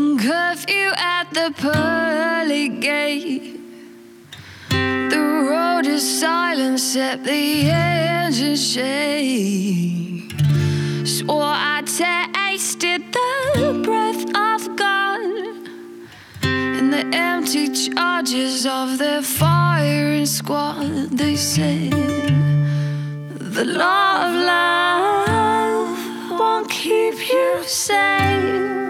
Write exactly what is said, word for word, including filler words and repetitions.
Curfew at the pearly gate. The road is silent, except the engine shake. Swore I tasted the breath of God in the empty charges of their firing squad. They said the law of love won't keep you safe.